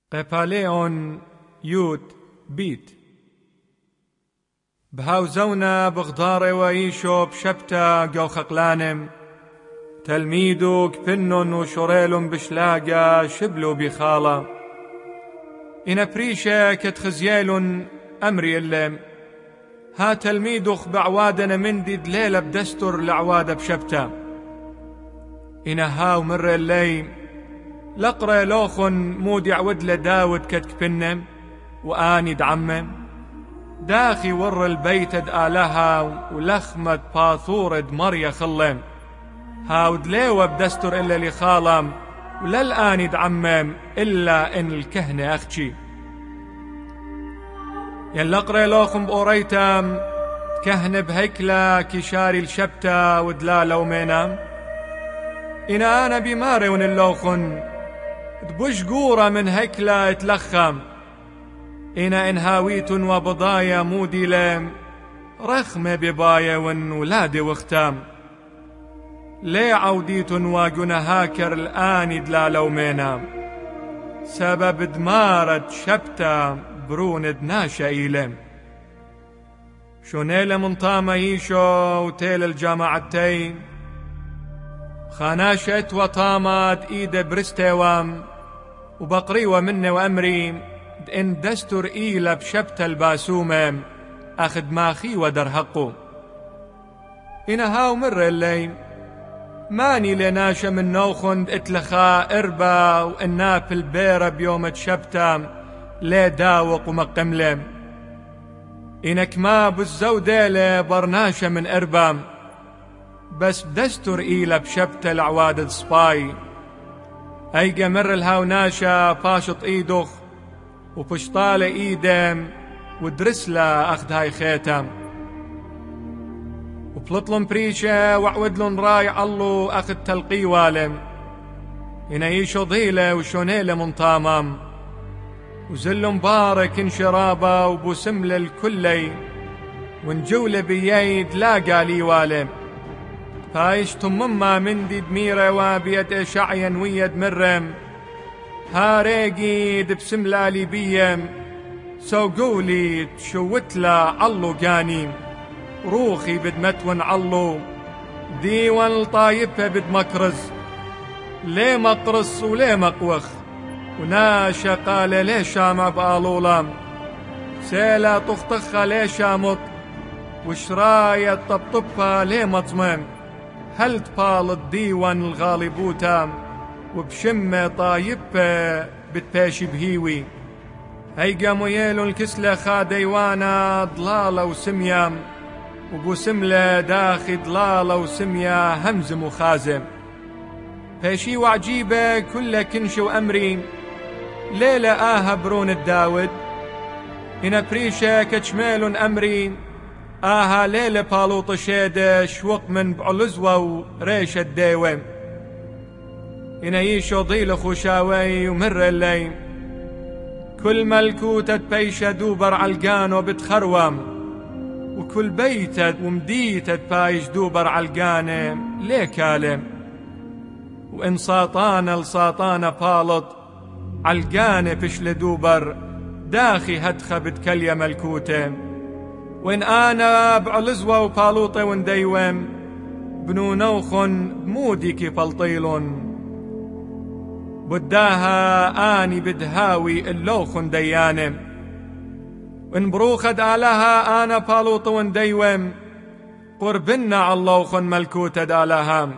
قيباليون يود بيت بهاوزونا بغدار ويشو بشبتا جو خقلانم تلميدوك بنن وشريل بشلاقة شبلو بخالة إنا بريشة كتخزيل أمري الليم ها تلميدوخ بعوادنا مندي دليلة بدستر لعوادة بشبتا إنا هاو مر الليم لقرى لوخن مودي عود لداود كتكبنم وآني دعمم داخي ور البيت دآلها ولخمة باثور دمريا خلم هاود ليوة بدستر إلا لخالم وللآن دعمم إلا إن الكهنة أختي يلقري لوخم بأوريتم كهنة بهيكلا كشاري الشبتة ودلالة ومينام إنا أنا بماري ون اللوخن دبش قورة من هيكلا اتلخم إنا إن هاويت وبضايا مودي لم رخمة ببايا ون ولادي واختام ليه عوديت واجنا هاكر الآن دلالة ومينام سبب دمارة شبتة برون دناشا إيلم شونيل منطامة يشو وتيل الجامعتين خاناشت وطامات إيد برستوام وبقري ومني وأمري إن دستر إيلا بشبتة الباسومة أخد ماخي ودرهقو إنا هاو مر الليل ماني لناشا من نوخند اتلخا إربا وإناب البيرة بيوم تشبتا لي داوق ومقملم إنك ما بالزودة برناشا من إربا بس بدستر إيلا بشبتا العواد الصباي أيقا مر الهاو ناشا باشط إيدوخ وبشطال إيدم ودرسلا أخد هاي خيتم وبلطلن بريشة وعودلن راي علو أخد تلقي والم إنا يشو ضيلة وشونيلة منطامم وزل مبارك انشرابة وبوسمل الكلي ونجولة بييد لا قالي والم فايش تمما مندي دميرة وبيد شعيا ويد مرم هاريقي بسملالي بيم سوقولي تشوتلا علو قانيم روخي بدمتون علو ديوان الطايبة بدمكرز ليه مقرص وليه مقوخ وناشا قال ليه شامع بآلولام سيلا طخطخة ليه شامط وشراية طبطبها ليه مطمم هل تبال الديوان الغالبوتا وبشمة طايبة بتباشي بهيوي هيقا مييلو الكسلة خاديوانا ضلالة وسميام وبوسملة داخي ضلالة وسمية همزم وخازم باشي وعجيبة كل كنش وأمري ليلة برون الداود إنا بريشة كتشميل أمري ليلة بالوط شيدة شوق من بعلزوة وريشة الديوة إنا يشو ضيل خوشاوي ومر الليل كل ملكوتة بيشة دوبر عالقانو بتخروم وكل بيتة ومديتة بايش دوبر عالقانة ليه كالم وإن ساطانة لساطانة بالط عالقانة بشل دوبر داخي هدخة بتكلية ملكوتة وإن أنا بعلزوة وبالوطة ونديوم بنو نوخن بمودي كي فلطيلون بداها آني بدهاوي اللوخن ديانم وإن بروخد آلها أنا بالوط ونديوم قربنا عاللوخن ملكوتة دالها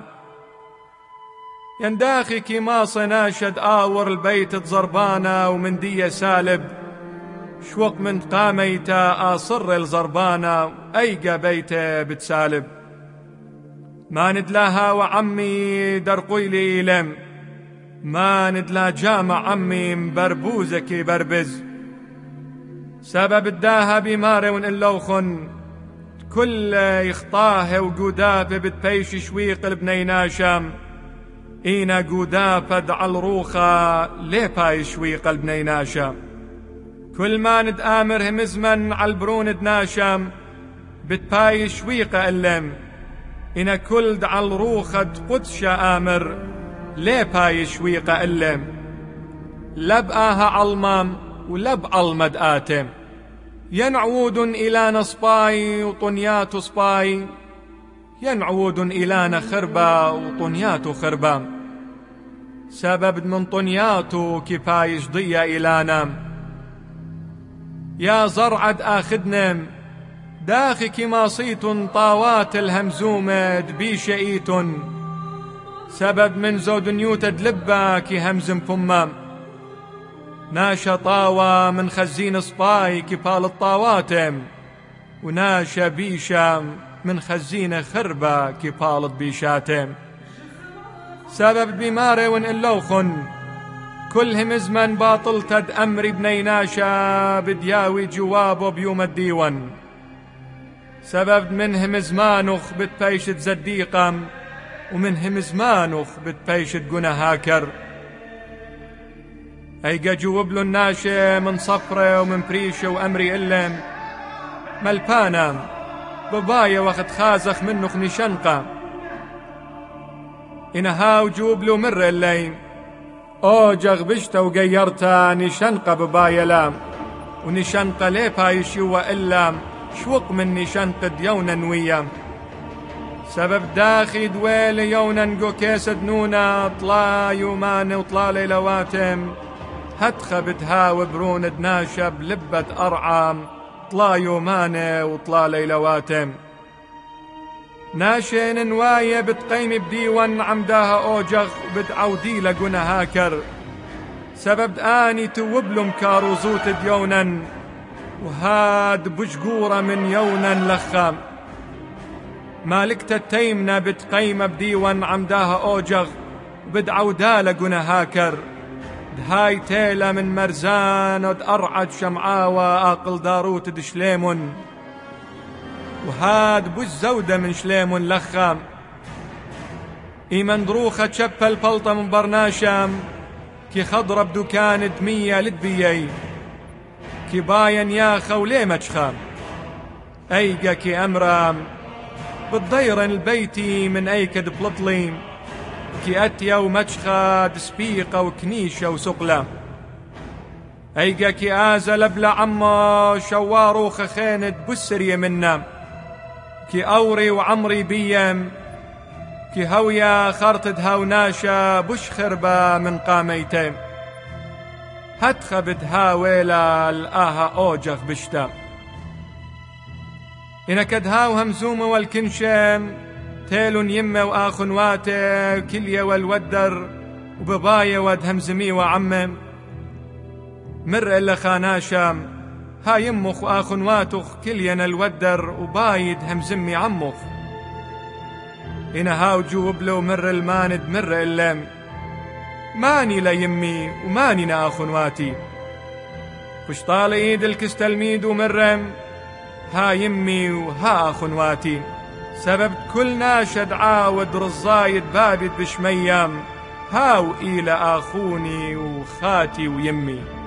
ينداخي كي ما صناشد آور البيت تزربانا ومن دي سالب شوق من قاميتا آصر الزربانا أيقا بيته بتسالب ما ندلاها وعمي درقويلي لم ما ندلا جامع عمي مبربوزك بربز سبب الداها بماري ون اللوخن كل يخطاه وقودافه بتبيش شويق البنيناشم إينا قودافه دعال روخة ليه باي شويق البنيناشم كل ما ندآمر همزمن عالبرون دناشم بتباي شويقة اللم إنا كل دعال روخة قدشة آمر ليه باي شويقة اللم لبآها علمام ولب المد آتم، ينعود إلى نصباي وطنيات صباي، ينعود إلى خربا وطنيات خربا، سبب من طنياته كفايش ضيا إلانا. يا زرعد آخدنم داخك ماصيت طاوات الهمزومة بيشئيت، سبب من زود نيوت دلبا كي همزم فمام، ناشا طاوة من خزين صباي كفال الطاواتم، وناشا بيشا من خزين خربا كفال بيشاتم، سبب بماري ونقلوخن كلهم زمن باطل تد أمري بني ناشا بدياوي جوابه بيوم الديوان، سبب منهم زمانخ بتبيشت زديقم، ومنهم زمانخ بتبيشت قنا هاكر، ايقا جوب له الناشا من صفرة ومن بريشة وأمري إلم ملبانا ببايا وقت خازخ منه نشنقة، إنها جوب له مر الليم أوجغ بشتا وقيرتا نشنقة ببايا لام، ونشنقة ليه بايشيوة إلا شوق من نشنقة ديونا نويا، سبب داخي دويل يونا نقو كيس دنونا طلا يومان وطلا ليلواتم، هتخ بتهاو برون دناشا بلبة أرعام طلا يومان وطلا ليلواتم، ناشين نواية بتقيم بديوان عمداها أوجغ وبتعودي لقنا هاكر، سبب آني توبلم كاروزوت ديونا وهاد بشقورة من يونا لخام، مالكت التيمنا بتقيم بديوان عمداها أوجغ وبدعودا لقنا هاكر، دهاي تيلا من مرزان ود أرعد شمعاوة آقل داروت دشليمون، وهاد بوش زودة من شليمون لخام، إيمن دروخة شب البلطة من برناشام، كي خضرة بدكان دمية لدبيي، كي باين يا خولي مجخام، أيقا كي أمرام بالضيرن البيتي من أيكد بلطليم، كي أتيا ومجخة دسبيقة وكنيشة وسقلة، أيقا كي آزل بلا عما شوارو خخيند بسرية منا، كي أوري وعمري بيم، كي هويا خرطد هاوناشا بش خربة من قاميتين، هتخبت هاويلا الآها أوجغ بشتا، إنك دهاو همزومة والكنشم تيلون يمة وآخنواته كلية والودر وبباية ود همزمي وعمم، مر إلا خاناشام ها يمخ وآخنواتخ كلينا الودر وبايد همزمي عمخ، إنا هاو جوب له مر الماند مر اللم، ماني ليمي وماني نآخنواتي، فش طال إيد الكستلميد ومرم ها يمي وها آخنواتي، سبب كل ناشد عاود رزايد بابد بشميام، هاو إلى آخوني وخاتي ويمي.